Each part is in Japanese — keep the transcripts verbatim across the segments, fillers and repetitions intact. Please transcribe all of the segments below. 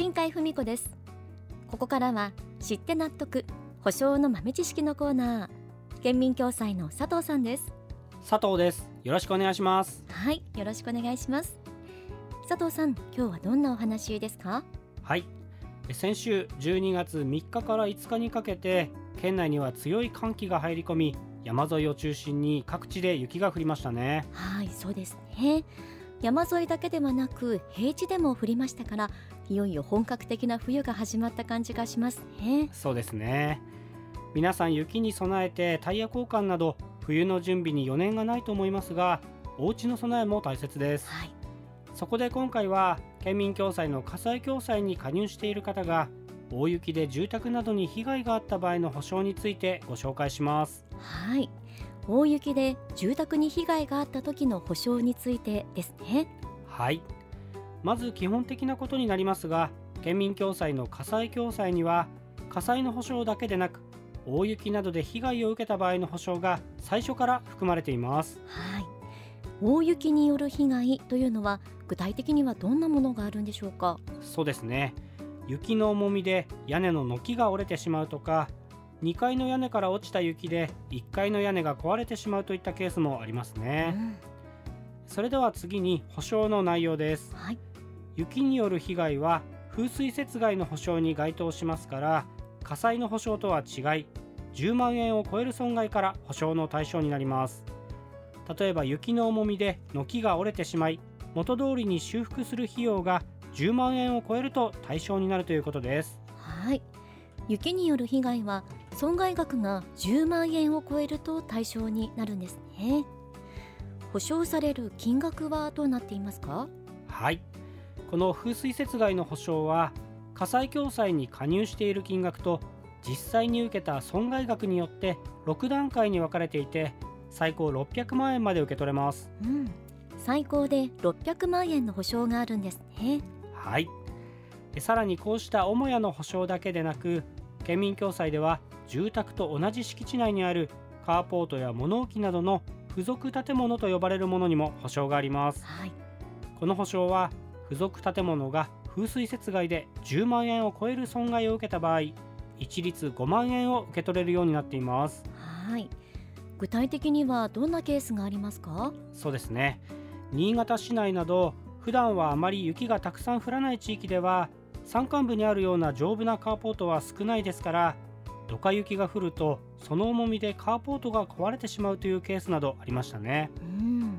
新海文子です。ここからは知って納得保証の豆知識のコーナー。県民共済の佐藤さんです。 佐藤です。よろしくお願いします。 はい、よろしくお願いします。佐藤さん、今日はどんなお話ですか？ はい、先週じゅうにがつみっかからいつかにかけて県内には強い寒気が入り込み、山沿いを中心に各地で雪が降りましたね。 はい、そうですね。山沿いだけではなく平地でも降りましたから、いよいよ本格的な冬が始まった感じがしますね。 そうですね。皆さん雪に備えてタイヤ交換など冬の準備に余念がないと思いますが、お家の備えも大切です。 はい、 そこで今回は県民共済の火災共済に加入している方が大雪で住宅などに被害があった場合の保証についてご紹介します。 はい、大雪で住宅に被害があった時の保証についてですね。 はい、まず基本的なことになりますが、県民共済の火災共済には火災の保証だけでなく、大雪などで被害を受けた場合の保証が最初から含まれています。 はい、大雪による被害というのは具体的にはどんなものがあるんでしょうか？ そうですね。雪の重みで屋根の軒が折れてしまうとか、にかいの屋根から落ちた雪でいっかいの屋根が壊れてしまうといったケースもありますね。 うん、 それでは次に保証の内容です。 はい、 雪による被害は風水雪害の保証に該当しますから、火災の保証とは違いじゅうまんえんを超える損害から保証の対象になります。例えば雪の重みで軒が折れてしまい、元通りに修復する費用がじゅうまんえんを超えると対象になるということです。 はい、雪による被害は損害額がじゅうまんえんを超えると対象になるんですね。保証される金額はどうなっていますか？ はい、この風水雪害の保証は火災共済に加入している金額と実際に受けた損害額によってろくだんかいに分かれていて、最高ろっぴゃくまんえんまで受け取れます。 うん、最高でろっぴゃくまんえんの保証があるんですね。 はい、さらにこうした母屋の保証だけでなく、県民共済では住宅と同じ敷地内にあるカーポートや物置などの付属建物と呼ばれるものにも保証があります。 はい、 この保証は付属建物が風水雪害でじゅうまんえんを超える損害を受けた場合、一律ごまんえんを受け取れるようになっています。 はい、具体的にはどんなケースがありますか？ そうですね。新潟市内など普段はあまり雪がたくさん降らない地域では、山間部にあるような丈夫なカーポートは少ないですから、ドカ雪が降るとその重みでカーポートが壊れてしまうというケースなどありましたね。 うん、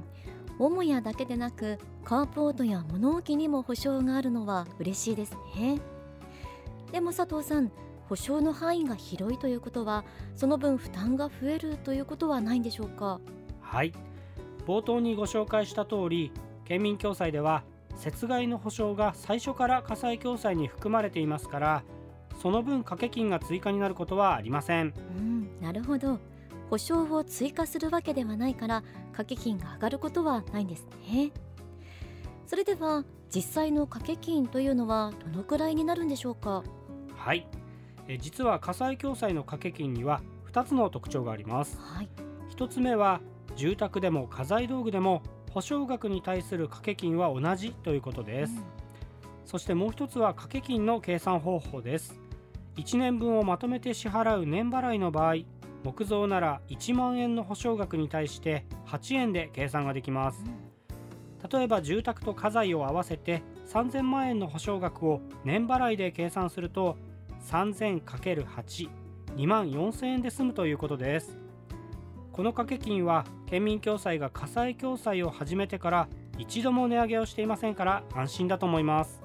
母屋だけでなくカーポートや物置にも保証があるのは嬉しいですね。でも佐藤さん、保証の範囲が広いということはその分負担が増えるということはないんでしょうか？ はい、冒頭にご紹介した通り、県民共済では雪害の保証が最初から火災共済に含まれていますから、その分掛け金が追加になることはありません。 うん、なるほど。保証を追加するわけではないから掛け金が上がることはないんですね。それでは実際の掛け金というのはどのくらいになるんでしょうか？ はい、え実は火災共済の掛け金にはふたつの特徴があります。 はい、 ひとつめは住宅でも家財道具でも保証額に対する掛け金は同じということです。 うん、 そしてもう一つは掛け金の計算方法です。いちねんぶんをまとめて支払う年払いの場合、木造ならいちまんえんの保証額に対してはちえんで計算ができます。例えば住宅と家財を合わせてさんぜんまんえんの保証額を年払いで計算すると さんぜんかけるはち、にまんよんせんえんで済むということです。この掛け金は県民共済が火災共済を始めてから一度も値上げをしていませんから安心だと思います。 うん、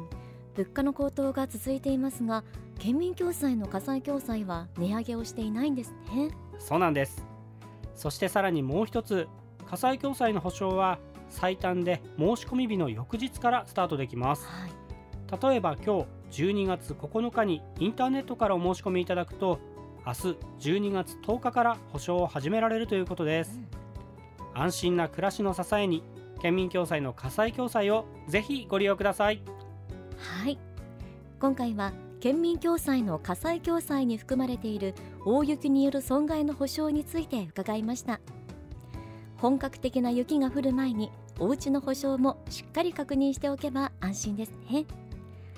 物価の高騰が続いていますが、県民共済の火災共済は値上げをしていないんですね。 そうなんです。そしてさらにもう一つ、火災共済の保証は最短で申し込み日の翌日からスタートできます。 はい、 例えば今日じゅうにがつここのかにインターネットからお申し込みいただくと、明日じゅうにがつとおかから保証を始められるということです。 うん、 安心な暮らしの支えに県民共済の火災共済をぜひご利用ください。 はい、今回は県民共済の火災共済に含まれている大雪による損害の保証について伺いました。本格的な雪が降る前にお家の保証もしっかり確認しておけば安心ですね。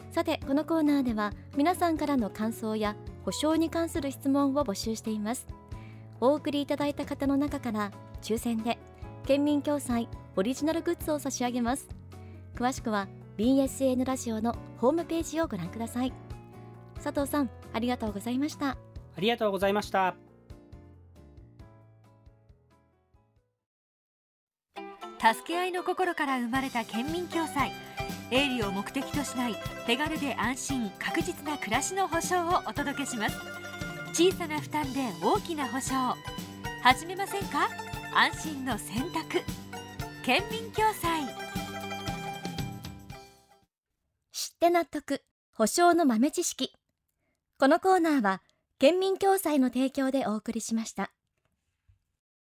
さて、このコーナーでは皆さんからの感想や保証に関する質問を募集しています。お送りいただいた方の中から抽選で県民共済オリジナルグッズを差し上げます。詳しくは ビーエスエヌ ラジオのホームページをご覧ください。佐藤さん、ありがとうございました。 ありがとうございました。 助け合いの心から生まれた県民共済、営利を目的としない手軽で安心確実な暮らしの保障をお届けします。小さな負担で大きな保障、始めませんか？安心の選択、県民共済。 知って納得、保証の豆知識。このコーナーは県民共済の提供でお送りしました。